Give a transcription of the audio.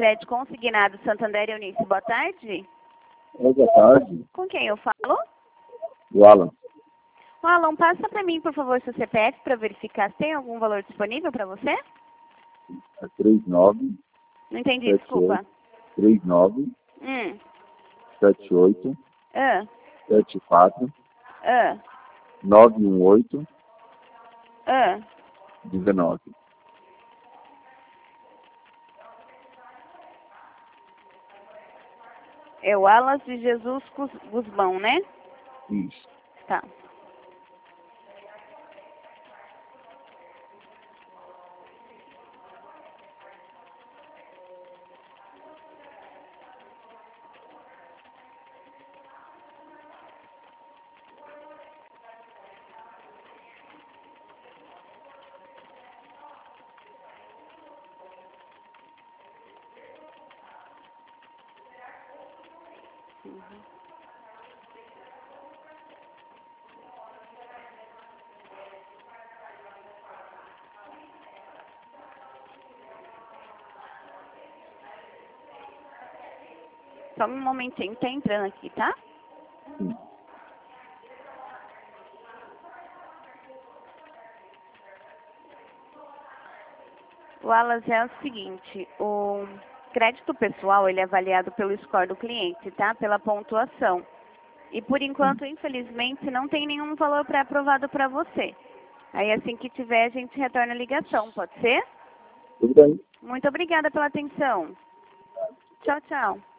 CEPED consignado Santander Eunice. Boa tarde. Boa tarde. Com quem eu falo? O Alan. O Alan, passa para mim, por favor, seu CPF para verificar se tem algum valor disponível para você. É 39. Não entendi, 78, desculpa. 39. 78. Ah, 74. ah, 918. ah. 19. É o Alas de Jesus Guzmão, né? Isso. Tá. Só um momentinho, tá entrando aqui, tá? Sim. O Alas é o seguinte, o crédito pessoal, ele é avaliado pelo score do cliente, tá? Pela pontuação. E por enquanto, infelizmente, não tem nenhum valor pré-aprovado para você. Aí assim que tiver, a gente retorna a ligação, pode ser? Tudo bem. Muito obrigada pela atenção. Tchau, tchau.